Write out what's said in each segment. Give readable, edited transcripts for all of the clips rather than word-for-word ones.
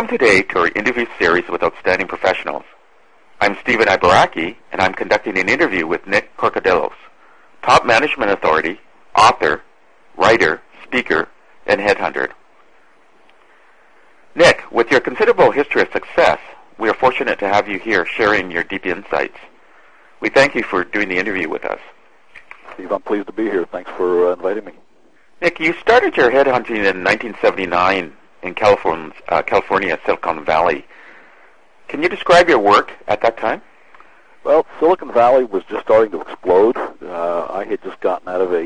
today to our interview series with outstanding professionals. I'm Stephen Ibaraki, and I'm conducting an interview with Nick Korkodillos, top management authority, author, writer, speaker, and headhunter. Nick, with your considerable history of success, we are fortunate to have you here sharing your deep insights. We thank you for doing the interview with us. Steve, I'm pleased to be here. Thanks for inviting me. Nick, you started your headhunting in 1979 in California, Silicon Valley. Can you describe your work at that time? Well, Silicon Valley was just starting to explode. I had just gotten out of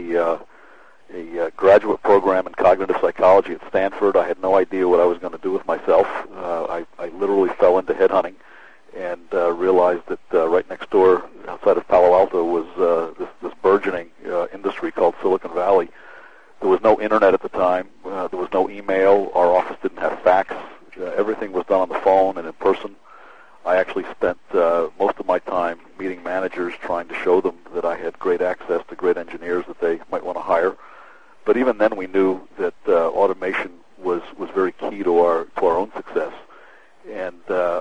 a graduate program in cognitive psychology at Stanford. I had no idea what I was going to do with myself. I literally fell into headhunting and realized that right next door, outside of Palo Alto, was this burgeoning industry called Silicon Valley. There was no internet at the time. There was no email. Our office didn't have fax. Everything was done on the phone and in person. I actually spent most of my time meeting managers, trying to show them that I had great access to great engineers that they might want to hire. But even then, we knew that automation was very key to our own success. And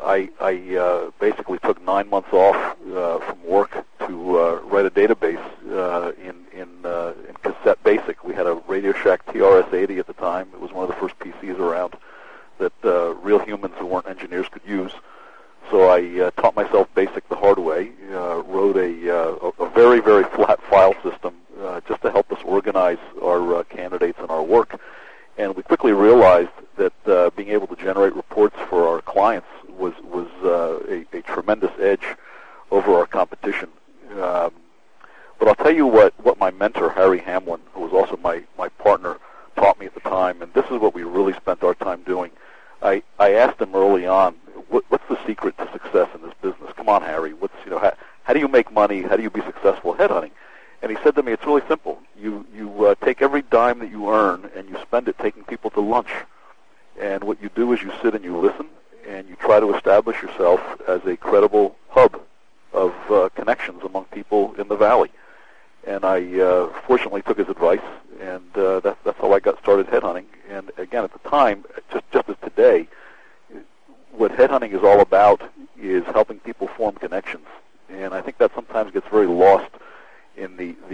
I basically took 9 months off from work to write a database in Cassette Basic. We had a Radio Shack TRS-80 at the time. It was one of the first PCs around that real humans who weren't engineers could use. So I taught myself BASIC the hard way, wrote a very, very flat file system just to help us organize our candidates and our work. And we quickly realized that being able to generate reports for our clients was a tremendous edge over our competition. But I'll tell you what my mentor, Harry Hamlin, who was also my partner, taught me at the time, and this is what we really spent our time doing. I asked him early on, what's the secret to success in this business? Come on, Harry. How do you make money? How do you be successful headhunting? And he said to me, it's really simple. You take every dime that you earn and you spend it taking people to lunch. And what you do is you sit and you listen and you try to establish yourself as a credible hub of connections among people in the valley. And I fortunately took his advice, and that's how I got started headhunting. And again, at the time, just as today, what headhunting is all about is helping people form connections. And I think that sometimes gets very lost in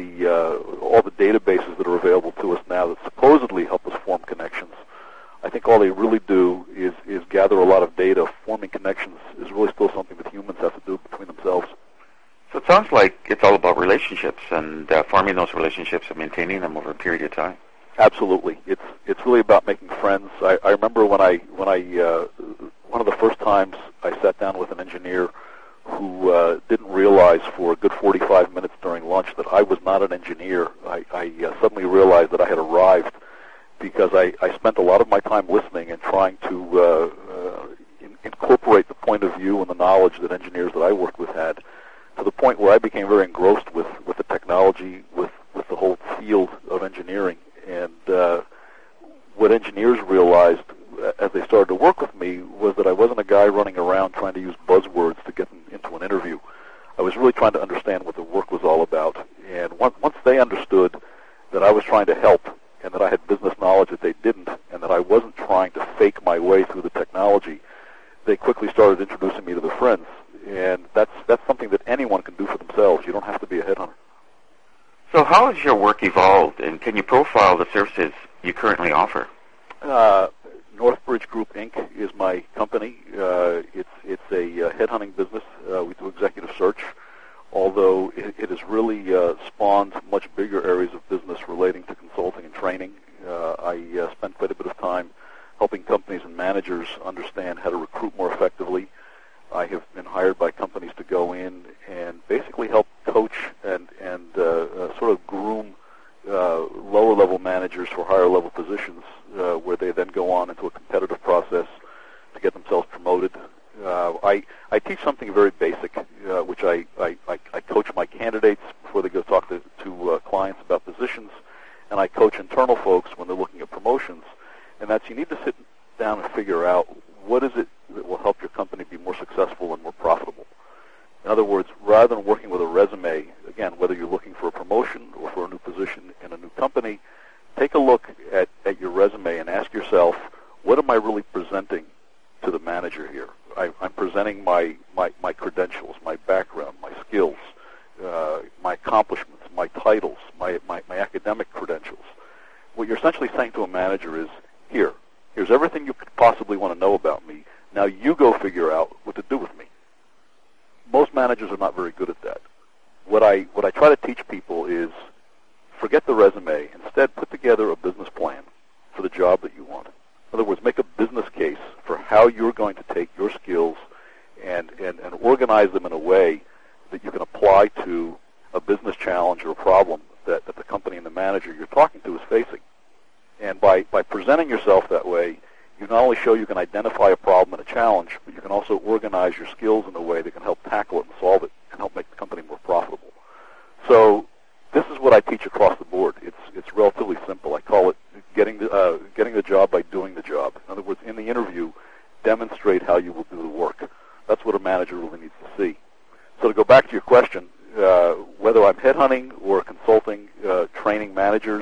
all the databases that are available to us now that supposedly help us form connections. I think all they really do is gather a lot of data. Forming connections is really still something that humans have to do between themselves. So it sounds like it's all about relationships and forming those relationships and maintaining them over a period of time. Absolutely, it's really about making friends. I remember when I one of the first times I sat down with an engineer who didn't realize for a good 45 minutes during lunch that I was not an engineer. I suddenly realized that I had arrived because I spent a lot of my time listening and trying to incorporate the point of view and the knowledge that engineers that I worked with had, to the point where I became very engrossed with the technology, with the whole field of engineering. And what engineers realized as they started to work with me was that I wasn't a guy running around trying to use buzzwords to get them into an interview. I was really trying to understand what the work was all about. And once they understood that I was trying to help and that I had business knowledge that they didn't, and that I wasn't trying to fake my way through the technology, they quickly started introducing me to their friends. And that's something that anyone can do for themselves. You don't have to be a headhunter. So how has your work evolved, and can you profile the services you currently offer? Northbridge Group, Inc. is my company. It's a headhunting business. We do executive search, although it has really spawned much bigger areas of business relating to consulting and training. I spend quite a bit of time helping companies and managers understand how to recruit more effectively. I have been hired by companies to go in and basically help coach and sort of groom lower-level managers for higher-level positions, where they then go on into a competitive process to get themselves promoted. I teach something very basic, which I coach my candidates before they go talk to clients about positions, and I coach internal folks when they're looking at promotions. And that's, you need to sit down and figure out what is it that will help your company be more successful and more profitable. In other words, rather than working with a resume, again, whether you're looking for a promotion or for a new position in a new company, take a look at your resume and ask yourself, what am I really presenting to the manager here. I'm presenting my credentials, my background, my skills, my accomplishments, my titles, my academic credentials. What you're essentially saying to a manager is, here's everything you could possibly want to know about me. Now you go figure out what to do with me. Most managers are not very good at that. What I try to teach people is, forget the resume. Instead, put together a business plan for the job that you want. In other words, make a business case for how you're going to take your skills and organize them in a way that you can apply to a business challenge or a problem that the company and the manager you're talking to is facing. And by presenting yourself that way, you not only show you can identify a problem and a challenge, but you can also organize your skills in a way that can help tackle it and solve it, and help make the company more profitable. So this is what I teach across the board. It's relatively simple. I call it getting the job by doing the job. In other words, in the interview, demonstrate how you will do the work. That's what a manager really needs to see. So to go back to your question, whether I'm headhunting or consulting, training managers,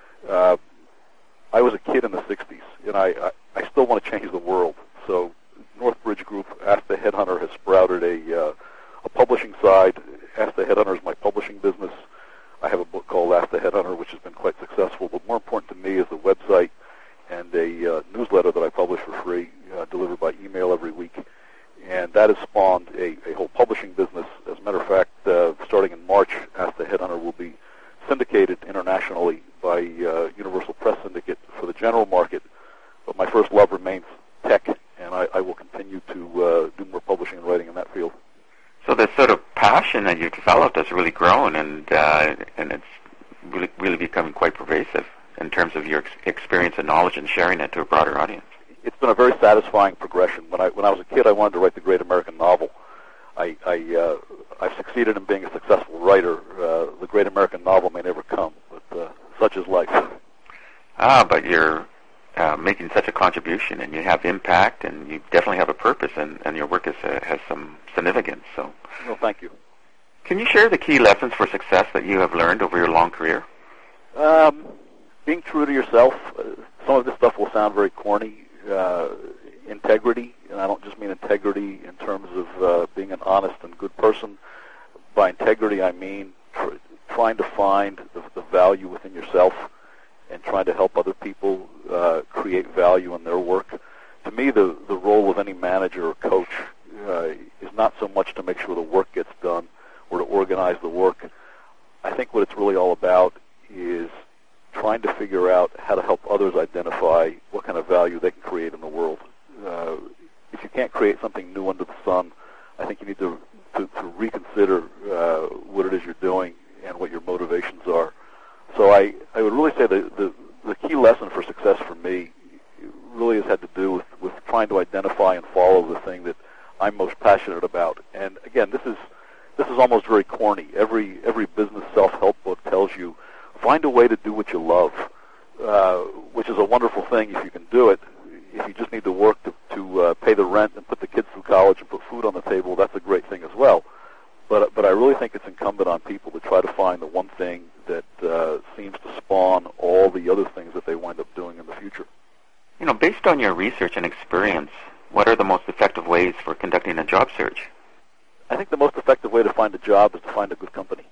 I was a kid in the 60s, and I still want to change the world. So Northbridge Group, Ask the Headhunter, has sprouted a publishing side. Ask the Headhunter is my publishing business. I have a book called Ask the Headhunter, which has been quite successful. But more important to me is the website and a newsletter that I publish for free, delivered by email every week. And that has spawned a whole publishing business. As a matter of fact, starting in March, Ask the Headhunter will be syndicated internationally by Universal Press Syndicate for the general market. But my first love remains tech, and I will continue to do more publishing and writing in that field. So this sort of passion that you've developed has really grown, and it's really becoming quite pervasive in terms of your experience and knowledge and sharing it to a broader audience. It's been a very satisfying progression. When I was a kid, I wanted to write the great American novel. I've succeeded in being a successful writer. The great American novel may never come, but such is life. But you're making such a contribution, and you have impact, and you definitely have a purpose, and your work has some significance. So, well, thank you. Can you share the key lessons for success that you have learned over your long career? Being true to yourself. Some of this stuff will sound very corny. Integrity, and I don't just mean integrity in terms of being an honest and good person. By integrity, I mean trying to find the value within yourself and trying to help other people create value in their work. To me, the role of any manager or coach is not so much to make sure the work gets done or to organize the work. I think what it's really all about is trying to figure out how to help others identify what kind of value they can create in the world. If you can't create something new under the sun, I think you need to reconsider what it is you're doing and what your motivations are. So I would really say the key lesson for success for me really has had to do with trying to identify and follow the thing that I'm most passionate about. And again, this is almost very corny. Every business self-help book tells you, find a way to do what you love, which is a wonderful thing if you can do it. If you just need to work to pay the rent and put the kids through college and put food on the table, that's a great thing as well. But I really think it's incumbent on people to try to find the one thing that seems to spawn all the other things that they wind up doing in the future. You know, based on your research and experience, what are the most effective ways for conducting a job search? I think the most effective way to find a job is to find a good company.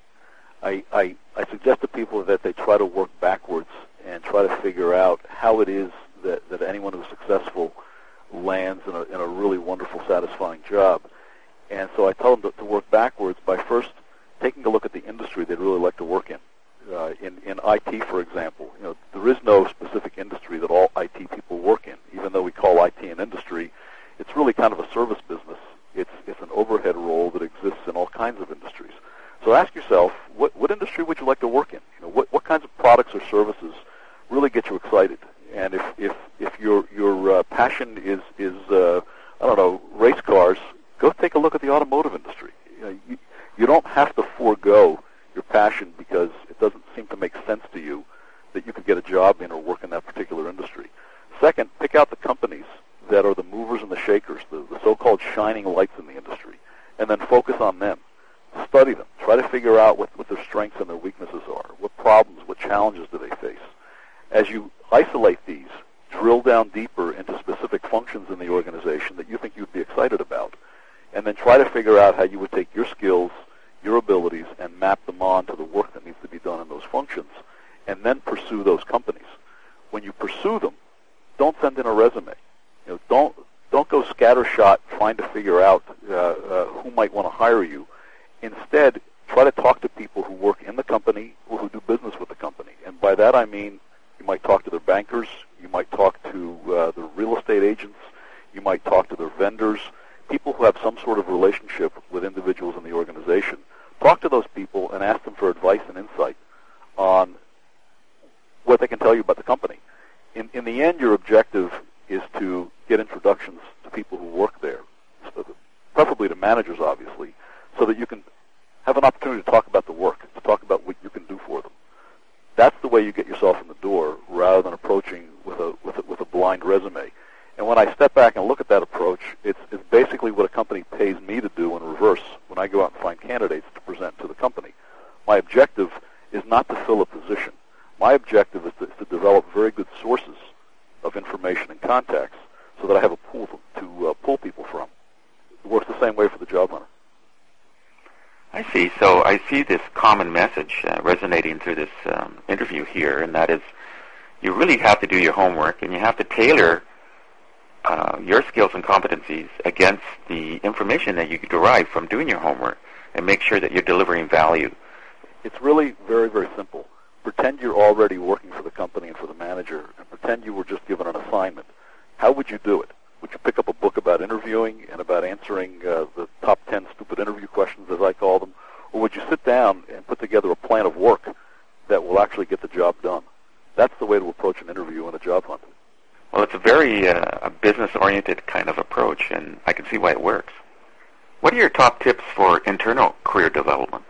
I suggest to people that they try to work backwards and try to figure out how it is that anyone who's successful lands in a really wonderful, satisfying job. And so I tell them to work backwards by first taking a look at the industry they'd really like to work in. In IT, for example, there is no specific industry that all IT people work in. Even though we call IT an industry, it's really kind of a service business. It's an overhead role that exists in all kinds of industries. So ask yourself, what industry would you like to work in? What kinds of products or services really get you excited? And if your passion is I don't know, race cars, go take a look at the automotive industry. You don't have to forego your passion because it doesn't seem to make sense to you that you could get a job in or work in that particular industry. Second, pick out the companies that are the movers and the shakers, the so-called shining lights in the industry, and then focus on them. Study them. Try to figure out what their strengths and their weaknesses are. What problems, what challenges do they face? As you isolate these, drill down deeper into specific specific functions in the organization that you think you'd be excited about, and then try to figure out how you would take your skills, your abilities, and map them on to the work that needs to be done in those functions, and then pursue those companies. When you pursue them, don't send in a resume. Don't go scattershot trying to figure out who might want to hire you. Instead, try to talk to people who work in the company or who do business with the company. And by that I mean you might talk to their bankers, you might talk to the real estate agents, you might talk to their vendors, people who have some sort of relationship with individuals in the organization. Talk to those people and ask them for advice and insight on what they can tell you about the company. In the end, your objective is to get introductions to people who work there, preferably to managers, obviously, so that you can have an opportunity to talk about the work, to talk about what you can do for them. That's the way you get yourself in the door, rather than approaching with a blind resume. And when I step back and look at that approach, it's basically what a company pays me to do in reverse when I go out and find candidates to present to the company. My objective is not to fill a position. My objective is to develop very good sources of information and contacts so that I have a pool to pull people from. It works the same way for the job hunter. I see. So I see this common message resonating through this interview here, and that is you really have to do your homework, and you have to tailor your skills and competencies against the information that you derive from doing your homework, and make sure that you're delivering value. It's really very, very simple. Pretend you're already working for the company and for the manager, and pretend you were just given an assignment. How would you do it? Would you pick up a book about interviewing and about answering the top 10 stupid interview questions, as I call them? Or would you sit down and put together a plan of work that will actually get the job done? That's the way to approach an interview and a job hunt. Well, it's a very a business-oriented kind of approach, and I can see why it works. What are your top tips for internal career development?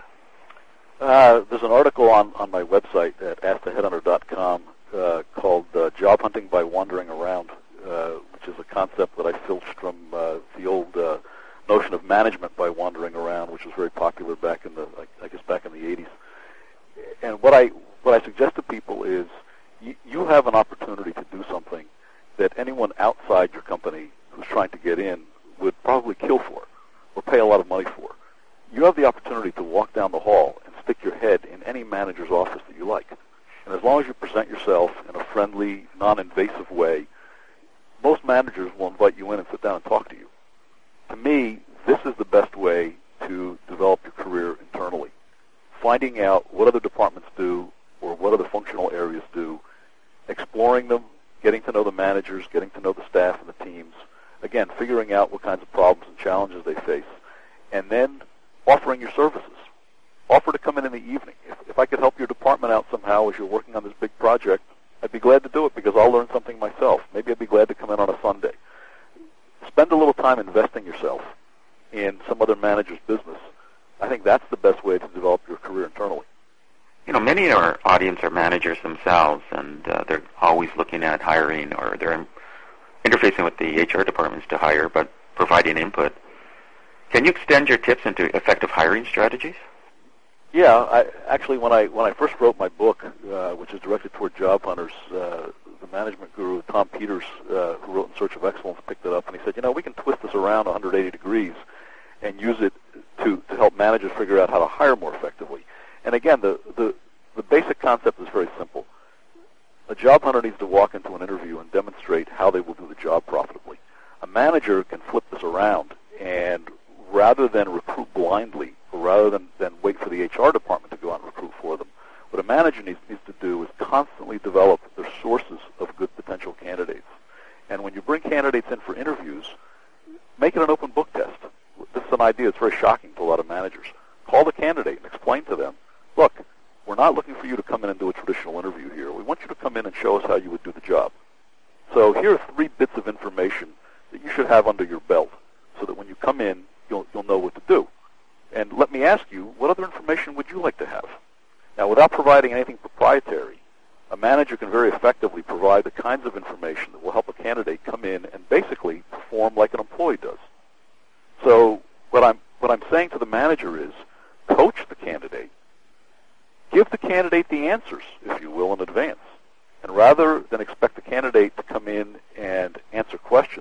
There's an article on my website at AskTheHeadhunter.com called Job Hunting by Wandering Around, which is a concept that I filched from the old notion of management by wandering around, which was very popular back in the 80s. And what I suggest to people is you have an opportunity to do something that anyone outside your company who's trying to get in would probably kill for or pay a lot of money for. You have the opportunity to walk down the hall and stick your head in any manager's office that you like. And as long as you present yourself in a friendly, non-invasive way, most managers will invite you in and sit down and talk to you. To me, this is the best way to develop your career internally. Finding out what other departments do or what other functional areas do, exploring them, getting to know the managers, getting to know the staff and the teams, again, figuring out what kinds of problems and challenges they face, and then offering your services. Offer to come in the evening. If I could help your department out somehow as you're working on this big project, I'd be glad to do it because I'll learn something myself. Maybe I'd be glad to come in on a Sunday. Spend a little time investing yourself in some other manager's business. I think that's the best way to develop your career internally. You know, many of our audience are managers themselves, and they're always looking at hiring, or they're interfacing with the HR departments to hire, but providing input. Can you extend your tips into effective hiring strategies? Yeah, actually, when I first wrote my book, which is directed toward job hunters, the management guru Tom Peters, who wrote In Search of Excellence, picked it up, and he said, we can twist this around 180 degrees and use it to help managers figure out how to hire more effectively. And again, the basic concept is very simple. A job hunter needs to walk into an interview and demonstrate how they will do the job profitably. A manager can flip this around, and rather than recruit blindly, or rather than wait for the HR department to go out and recruit for them, what a manager needs to do is constantly develop their sources of good potential candidates. And when you bring candidates in for interviews, make it an open book test. This is an idea that's very shocking to a lot of managers. Call the candidate and explain to them, look, we're not looking for you to come in and do a traditional interview here. We want you to come in and show us how you would do the job. So here are 3 bits of information that you should have under your belt so that when you come in, you'll know what to do. And let me ask you, what other information would you like to have? Now, without providing anything proprietary, a manager can very effectively provide the kinds of information that will help a candidate come in and basically perform like an employee does. So what I'm saying to the manager is, coach the candidate. Give the candidate the answers, if you will, in advance. And rather than expect the candidate to come in and answer questions,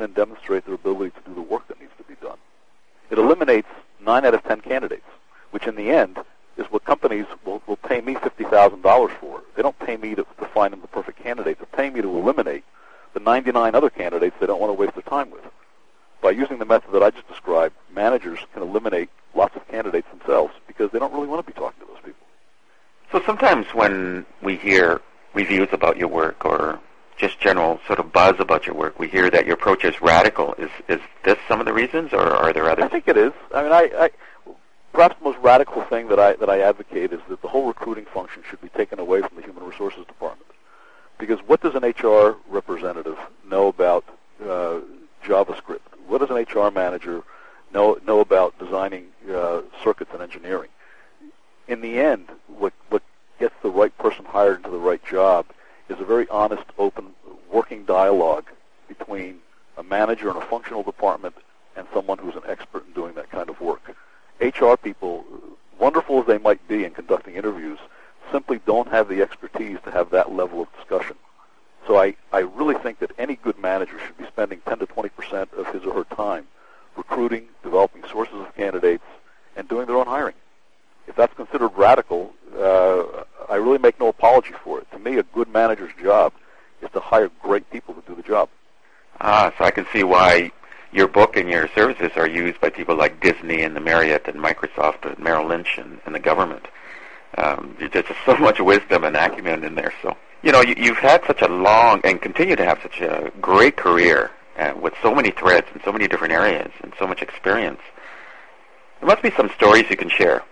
in and demonstrate their ability to do the work that needs to be done. It eliminates 9 out of 10 candidates, which in the end is what companies will pay me $50,000 for. They don't pay me to find them the perfect candidate. They're paying me to eliminate the 99 other candidates they don't want to waste their time with. By using the method that I just described, managers can eliminate lots of candidates themselves because they don't really want to be talking to those people. So sometimes when we hear reviews about your work or just general sort of buzz about your work, we hear that your approach is radical. Is this some of the reasons, or are there others? I think it is. I mean, I perhaps the most radical thing that I advocate is that the whole recruiting function should be taken away from the human resources department. Because what does an HR representative know about JavaScript? What does an HR manager know about designing circuits and engineering? In the end, what gets the right person hired into the right job is a very honest, open, working dialogue between a manager in a functional department and someone who's an expert in doing that kind of work. HR people, wonderful as they might be in conducting interviews, simply don't have the expertise to have that level of discussion. So I really think that any good manager should be spending 10 to 20% of his or her time recruiting, developing sources of candidates, and doing their own hiring. If that's considered radical, I really make no apology for it. To me, a good manager's job is to hire great people to do the job. So I can see why your book and your services are used by people like Disney and the Marriott and Microsoft and Merrill Lynch and the government. There's just so much wisdom and acumen in there. So, you've had such a long and continue to have such a great career with so many threads in so many different areas and so much experience. There must be some stories you can share.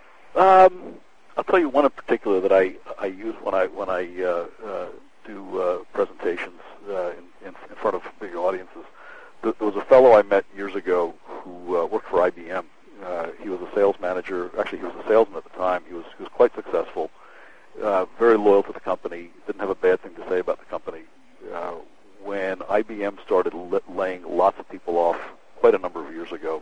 I'll tell you one in particular that I use when I do presentations in front of big audiences. There was a fellow I met years ago who worked for IBM. He was a sales manager. Actually, he was a salesman at the time. He was quite successful, very loyal to the company, didn't have a bad thing to say about the company. When IBM started laying lots of people off quite a number of years ago,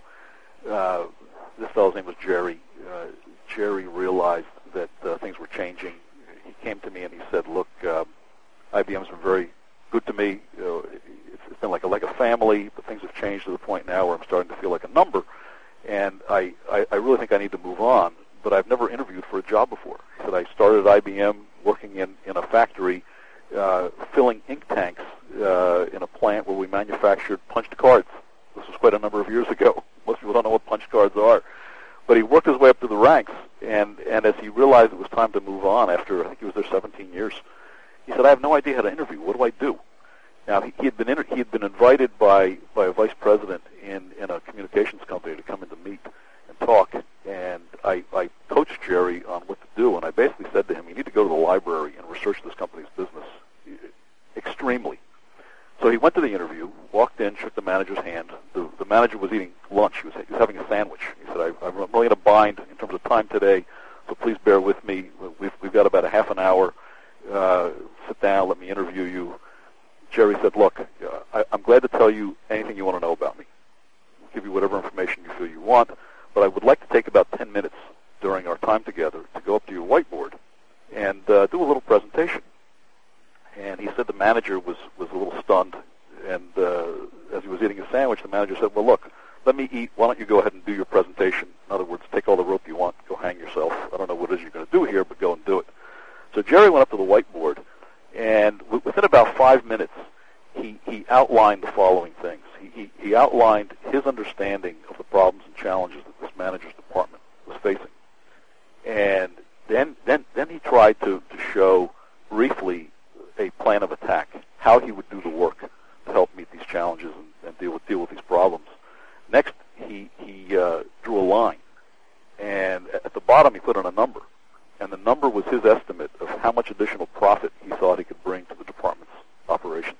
this fellow's name was Jerry. Jerry realized that things were changing. He came to me and he said, look, IBM's been very good to me. It's been like a family, but things have changed to the point now where I'm starting to feel like a number. And I really think I need to move on, but I've never interviewed for a job before. He said, I started at IBM working in a factory filling ink tanks in a plant where we manufactured punched cards. This was quite a number of years ago. Most people don't know what punch cards are. But he worked his way up to the ranks, and as he realized it was time to move on after, I think he was there 17 years, he said, I have no idea how to interview. What do I do? Now, he had been invited by a vice president in a communications company to come in to meet and talk, and I coached Jerry on what to do, and I basically said to him, you need to go to the library and research this company's business extremely. So he went to the interview, walked in, shook the manager's hand. The manager was eating lunch. He was having a sandwich. He said, I'm really in a bind in terms of time today, so please bear with me. We've got about a half an hour. Sit down, let me interview you. Jerry said, look, I'm glad to tell you anything you want to know about me. I'll give you whatever information you feel you want, but I would like to take about 10 minutes during our time together to go up to your whiteboard and do a little presentation. And he said the manager was a little stunned, and as he was eating his sandwich, the manager said, well, look, let me eat. Why don't you go ahead and do your presentation? In other words, take all the rope you want, go hang yourself. I don't know what it is you're going to do here, but go and do it. So Jerry went up to the whiteboard, and within about 5 minutes, he outlined the following things. He outlined his understanding of the problems and challenges that this manager's department was facing. And then he tried to show briefly a plan of attack, how he would do the work to help meet these challenges and deal with these problems. Next, he drew a line, and at the bottom he put in a number, and the number was his estimate of how much additional profit he thought he could bring to the department's operations.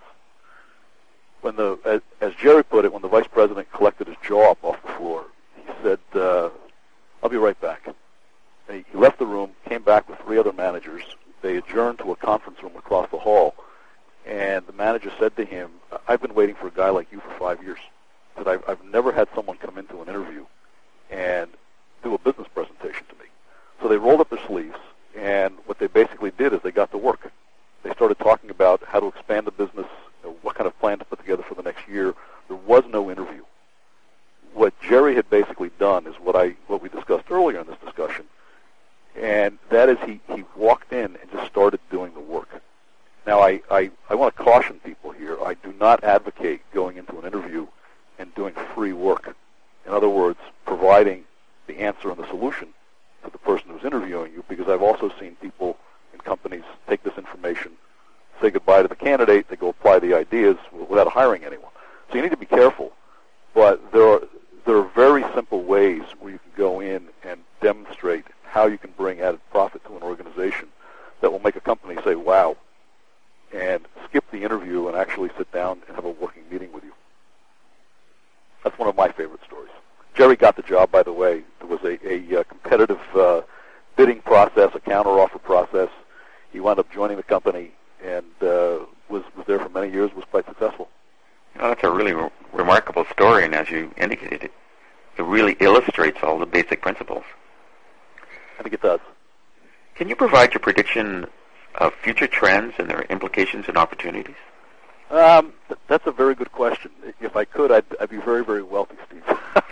As Jerry put it, when the vice president collected his jaw up off the floor, he said, I'll be right back. And he left the room, came back with 3 other managers. They adjourned to a conference room across the hall, and the manager said to him, I've been waiting for a guy like you for 5 years. He said, I've never had someone come into an interview and do a business presentation to me. So they rolled up their sleeves, and what they basically did is they got to work. They started talking about how to expand the business, what kind of plan to put together for the next year, the was no interview. What Jerry had basically done is what we discussed earlier in this discussion, and that is he walked in and just started doing the work. Now, I want to caution people here. I do not advocate going into an interview and doing free work. In other words, providing the answer and the solution to the person who's interviewing you, because I've also seen people in companies take this information, say goodbye to the candidate, they go apply the ideas without hiring anyone. So you need to be careful. But there are very simple ways where you can go in and demonstrate how you can bring added profit to an organization that will make a company say, wow, and skip the interview and actually sit down and have a working meeting with you. That's one of my favorite stories. Jerry got the job, by the way. There was a competitive bidding process, a counteroffer process. He wound up joining the company and was there for many years, was quite successful. That's a really remarkable story, and as you indicated, it really illustrates all the basic principles. I think it does. Can you provide your prediction of future trends and their implications and opportunities? That's a very good question. If I could, I'd be very, very wealthy, Steve.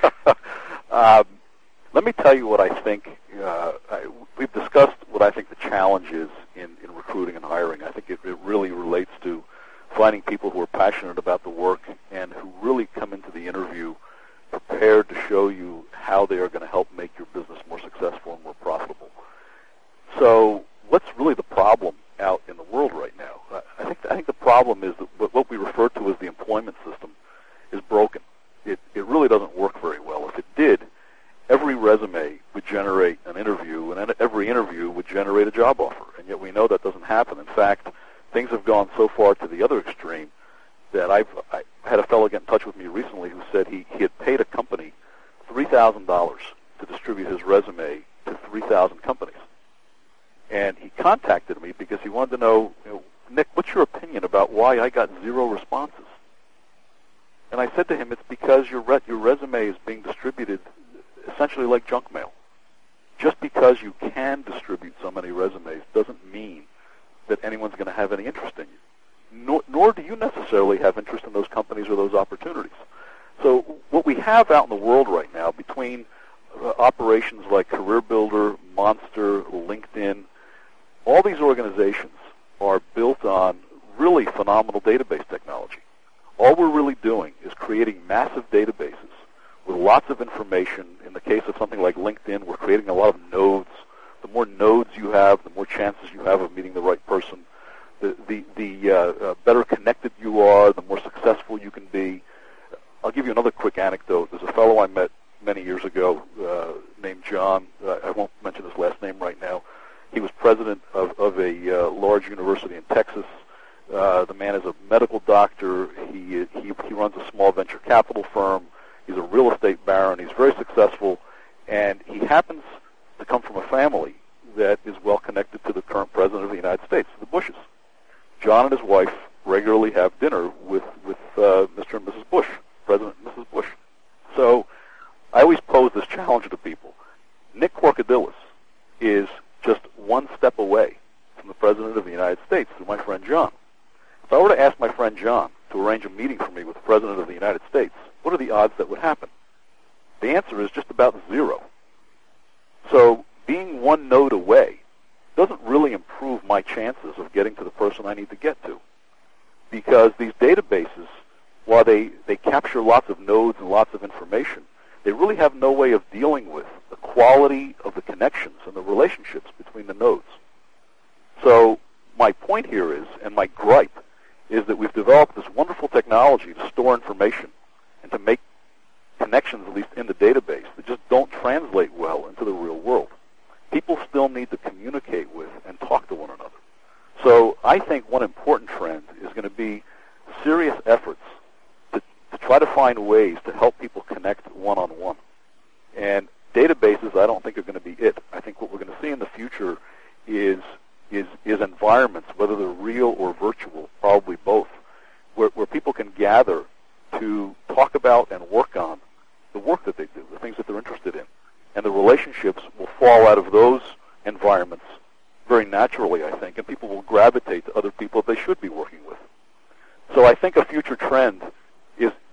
Let me tell you what I think. We've discussed what I think the challenge is in recruiting and hiring. I think it really relates to finding people who are passionate about the work and who really come into the interview prepared to show you how they are going to help make your business more successful and more profitable. So what's really the problem out in the world right now? I think the problem is that what we refer to as the employment system is broken. It really doesn't work very well. If it did, every resume would generate an interview, and every interview would generate a job offer. And yet we know that doesn't happen. In fact, things have gone so far to the other extreme that I had a fellow get in touch with me recently who said he had paid a company $3,000 to distribute his resume to 3,000 companies. And he contacted me because he wanted to know, Nick, what's your opinion about why I got 0 responses? And I said to him, it's because your resume is being distributed essentially like junk mail. Just because you can distribute so many resumes doesn't mean that anyone's going to have any interest in you. Nor do you necessarily have interest in those companies or those opportunities. So what we have out in the world right now, between operations like CareerBuilder, Monster, LinkedIn, all these organizations are built on really phenomenal database technology. All we're really doing is creating massive databases with lots of information. In the case of something like LinkedIn, we're creating a lot of nodes. The more nodes you have, the more chances you have of meeting the right person. The better connected you are, the more successful you can be. I'll give you another quick anecdote. There's a fellow I met many years ago named John. I won't mention his last name right now. He was president of a large university in Texas. The man is a medical doctor. He runs a small venture capital firm. He's a real estate baron. He's very successful, and he happens to come from a family that is well connected to the current president of the United States, the Bushes. John and his wife regularly have dinner with Mr. and Mrs. Bush, President and Mrs. Bush. So I always pose this challenge to people. Nick Korkodillis is just one step away from the President of the United States through my friend John. If I were to ask my friend John to arrange a meeting for me with the President of the United States, what are the odds that would happen? The answer is just about 0. So being one node away doesn't really improve my chances of getting to the person I need to get to. Because these databases, while they capture lots of nodes and lots of information, they really have no way of dealing with the quality of the connections and the relationships between the nodes. So my point here is, and my gripe, is that we've developed this wonderful technology to store information and to make connections, at least in the database, that just don't translate well into the real world. People still need to communicate with and talk to one another. So I think one important trend is going to be serious efforts to try to find ways to help people connect one-on-one. And databases, I don't think, are going to be it. I think what we're going to see in the future is environments, whether they're real or virtual, probably both, where people can gather to talk about and work on the work that they do, the things that they're interested in. And the relationships will fall out of those environments very naturally, I think, and people will gravitate to other people they should be working with. So I think a future trend is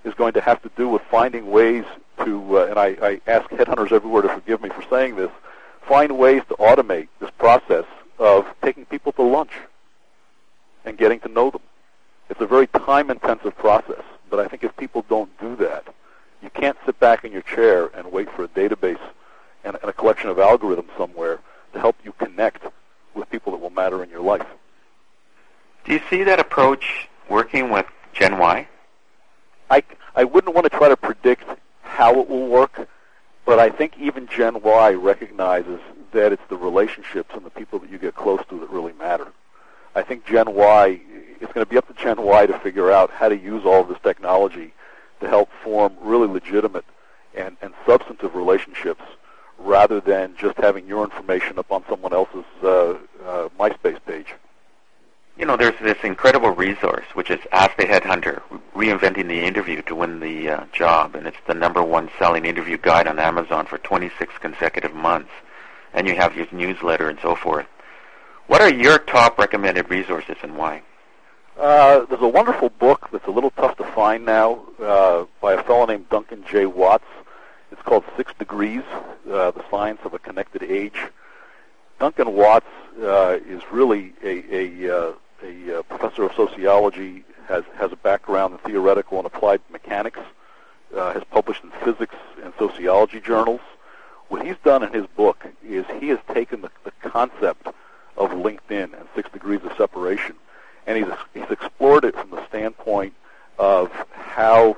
is going to have to do with finding ways to, and I ask headhunters everywhere to forgive me for saying this, find ways to automate this process of taking people to lunch and getting to know them. It's a very time-intensive process, but I think if people don't do that, you can't sit back in your chair and wait for a database and a collection of algorithms somewhere to help you connect with people that will matter in your life. Do you see that approach working with Gen Y? I wouldn't want to try to predict how it will work, but I think even Gen Y recognizes that it's the relationships and the people that you get close to that really matter. I think Gen Y, it's going to be up to Gen Y to figure out how to use all of this technology to help form really legitimate and substantive relationships rather than just having your information up on someone else's MySpace page. You know, there's this incredible resource, which is Ask the Headhunter, Reinventing the Interview to Win the Job, and it's the #1 selling interview guide on Amazon for 26 consecutive months, and you have your newsletter and so forth. What are your top recommended resources and why? There's a wonderful book that's a little tough to find now by a fellow named Duncan J. Watts. It's called 6 Degrees, The Science of a Connected Age. Duncan Watts is really a professor of sociology, has a background in theoretical and applied mechanics, has published in physics and sociology journals. What he's done in his book is he has taken the concept of LinkedIn and 6 degrees of separation, and he's explored it from the standpoint of how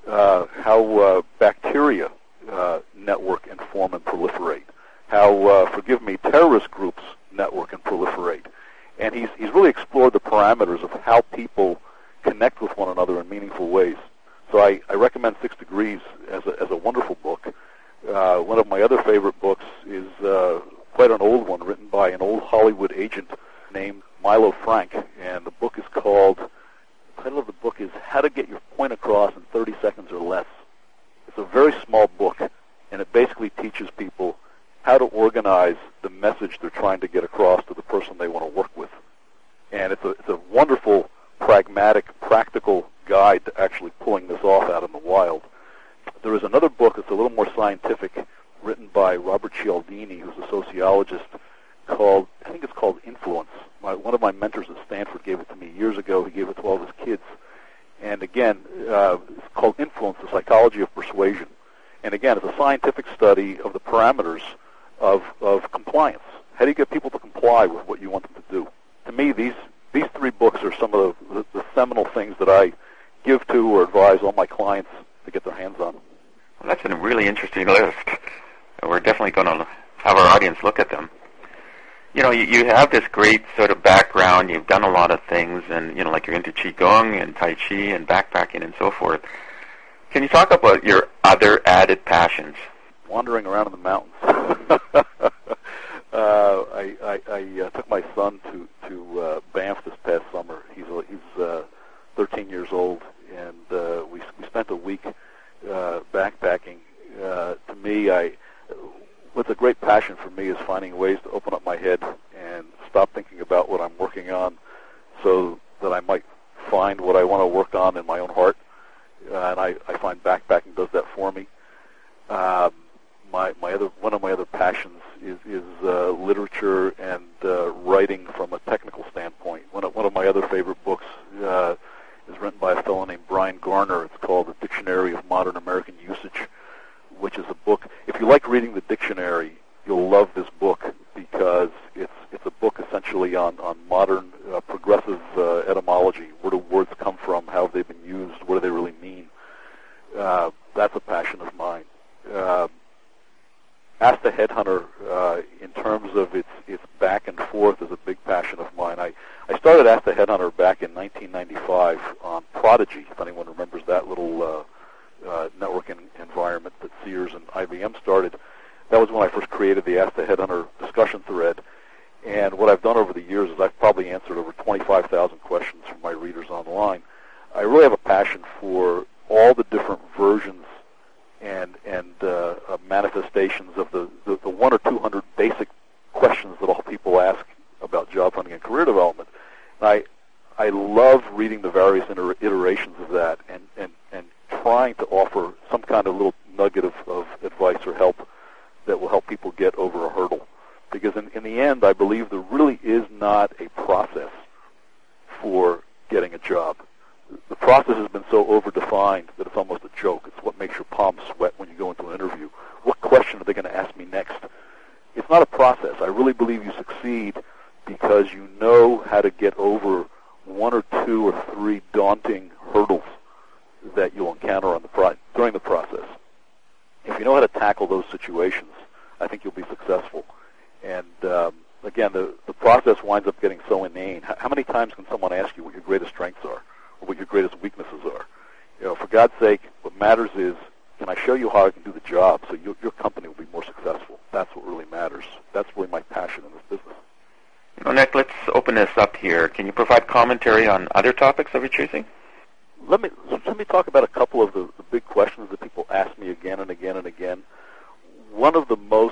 bacteria network and form and proliferate, how terrorist groups network and proliferate, and he's really explored the parameters of how people connect with one another in meaningful ways. So I recommend 6 Degrees as a wonderful book. One of my other favorite books is quite an old one, written by an old Hollywood agent named Milo Frank, and the title of the book is How to Get Your Point Across in 30 Seconds or Less. It's a very small book, and it basically teaches people how to organize the message they're trying to get across to the person they want to work with. And it's a wonderful, pragmatic, practical guide to actually pulling this off out in the wild. There is another book that's a little more scientific, written by Robert Cialdini, who's a sociologist, I think it's called Influence. One of my mentors at Stanford gave it to me years ago. He gave it to all of his kids. And again, it's called Influence, the Psychology of Persuasion. And again, it's a scientific study of the parameters of compliance. How do you get people to comply with what you want them to do? To me, these 3 books are some of the seminal things that I give to or advise all my clients to get their hands on. Well, that's a really interesting list. We're definitely going to have our audience look at them. You know, you have this great sort of background. You've done a lot of things, and, you know, like you're into Qigong and Tai Chi and backpacking and so forth. Can you talk about your other added passions? Wandering around in the mountains. I took my son to Banff this past summer. He's 13 years old, and we spent a week backpacking. To me, what's a great passion for me is finding ways to open up my head and stop thinking about what I'm working on, so that I might find what I want to work on in my own heart. And I find backpacking does that for me. One of my other passions is literature and writing from a technical standpoint. One of my other favorite books is written by a fellow named Brian Garner. It's called The Dictionary of Modern American Usage, which is a book. If you like reading the dictionary, you'll love this book, because it's a book essentially on modern progressive etymology. Where do words come from? How have they been used? What do they really mean? That's a passion of mine. Ask the Headhunter, in terms of its back and forth, is a big passion of mine. I started Ask the Headhunter back in 1995 on Prodigy, if anyone remembers that little networking environment that Sears and IBM started. That was when I first created the Ask the Headhunter discussion thread. And what I've done over the years is I've probably answered over 25,000 questions from my readers online. I really have a passion for all the different versions and manifestations of the 100 or 200 basic questions that all people ask about job hunting and career development. And I love reading the various iterations of that and trying to offer some kind of little nugget of advice or help that will help people get over a hurdle. Because in the end, I believe there really is not a process for getting a job. The process has been so overdefined that it's almost a joke. It's what makes your palms sweat when you go into an interview. What question are they going to ask me next? It's not a process. I really believe you succeed because you know how to get over one or two or three daunting hurdles that you'll encounter during the process. If you know how to tackle those situations, I think you'll be successful. And again, the process winds up getting so inane. How many times can someone ask you what your greatest strengths are or what your greatest weaknesses are? For God's sake, what matters is, can I show you how I can do the job so your company will be more successful? That's what really matters. That's really my passion in this business. Nick, let's open this up here. Can you provide commentary on other topics of your choosing? Let me talk about a couple of the big questions that people ask me again and again and again. One of the most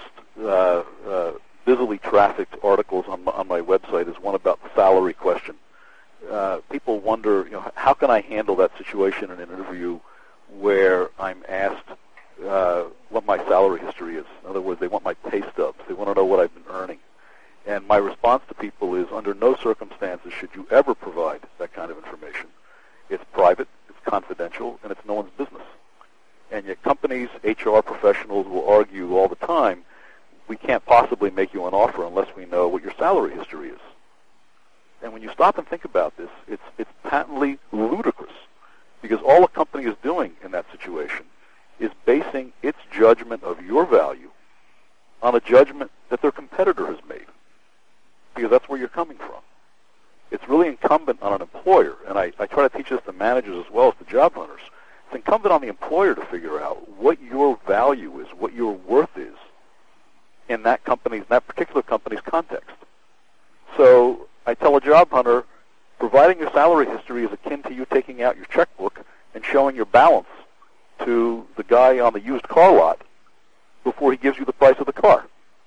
busily trafficked articles on my website is one about the salary question. People wonder, how can I handle that situation in an interview where I'm asked what my salary history is? In other words, they want my pay stubs. They want to know what I've been earning. And my response to people is, under no circumstances should you ever provide that kind of information. It's private, it's confidential, and it's no one's business. And yet companies, HR professionals will argue all the time, we can't possibly make you an offer unless we know what your salary history is. And when you stop and think about this, it's patently ludicrous, because all a company is doing in that situation is basing its judgment of your value on a judgment that their competitor has made, because that's where you're coming from. It's really incumbent on an employer, and I try to teach this to managers as well as to job hunters. It's incumbent on the employer to figure out what your value is, what your worth is in that particular company's context. So I tell a job hunter, providing your salary history is akin to you taking out your checkbook and showing your balance to the guy on the used car lot before he gives you the price of the car.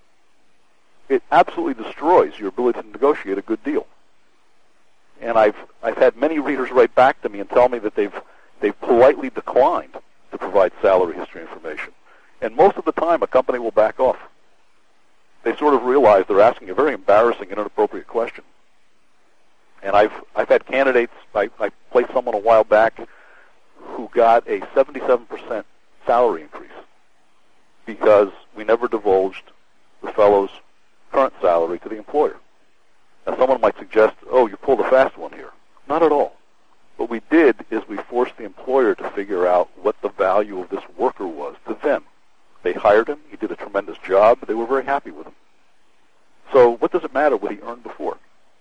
It absolutely destroys your ability to negotiate a good deal. And I've had many readers write back to me and tell me that they've politely declined to provide salary history information. And most of the time, a company will back off. They sort of realize they're asking a very embarrassing and inappropriate question. And I've had candidates, I placed someone a while back who got a 77% salary increase because we never divulged the fellow's current salary to the employer. Now, someone might suggest, oh, you pulled a fast one here. Not at all. What we did is we forced the employer to figure out what the value of this worker was to them. They hired him. He did a tremendous job. They were very happy with him. So what does it matter what he earned before?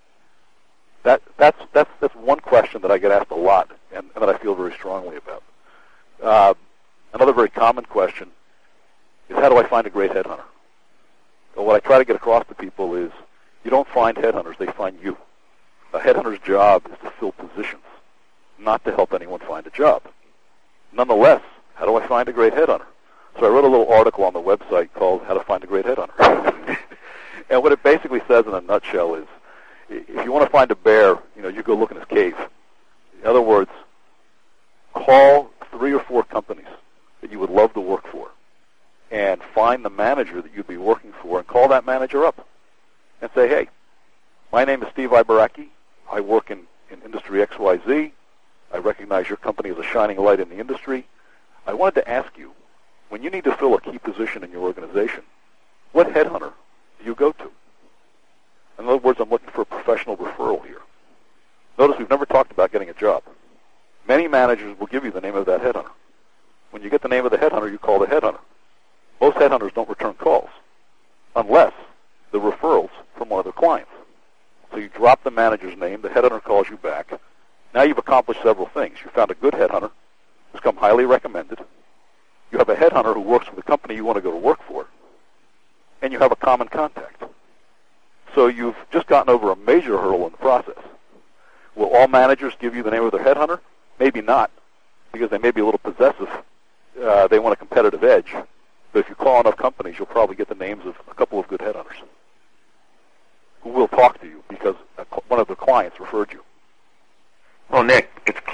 That's one question that I get asked a lot and that I feel very strongly about. Another very common question is, how do I find a great headhunter? Well, what I try to get across to people is, you don't find headhunters, they find you. A headhunter's job is to fill positions, not to help anyone find a job. Nonetheless, how do I find a great headhunter? So I wrote a little article on the website called How to Find a Great Headhunter. And what it basically says in a nutshell is, if you want to find a bear, you go look in his cave. In other words, call 3 or 4 companies that you would love to work for and find the manager that you'd be working for and call that manager up and say, hey, my name is Steve Ibaraki. I work in industry XYZ. I recognize your company as a shining light in the industry. I wanted to ask you, when you need to fill a key position in your organization, what headhunter do you go to? In other words, I'm looking for a professional referral here. Notice we've never talked about getting a job. Many managers will give you the name of that headhunter. When you get the name of the headhunter, you call the headhunter. Most headhunters don't return calls unless the referrals from one of their clients. So you drop the manager's name, the headhunter calls you back. Now you've accomplished several things. You found a good headhunter who's come highly recommended. You have a headhunter who works for the company you want to go to work for. And you have a common contact. So you've just gotten over a major hurdle in the process. Will all managers give you the name of their headhunter? Maybe not, because they may be a little possessive. They want a competitive edge. But if you call enough companies, you'll probably get the names of a couple of good headhunters who will talk to you because one of their clients referred you. Well, Nick, it's clear why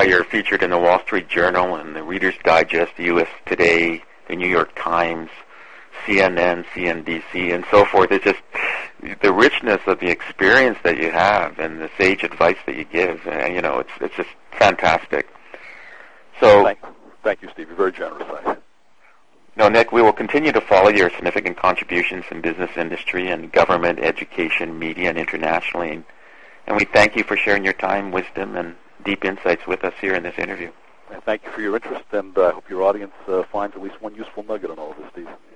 you're featured in the Wall Street Journal and the Reader's Digest, the U.S. Today, the New York Times, CNN, CNBC, and so forth. It's just the richness of the experience that you have and the sage advice that you give. It's just fantastic. So, thank you, Steve. You're very generous. No, Nick, we will continue to follow your significant contributions in business industry and government, education, media, and internationally. And we thank you for sharing your time, wisdom, and deep insights with us here in this interview. And thank you for your interest, and I hope your audience finds at least one useful nugget in all of this, Steve.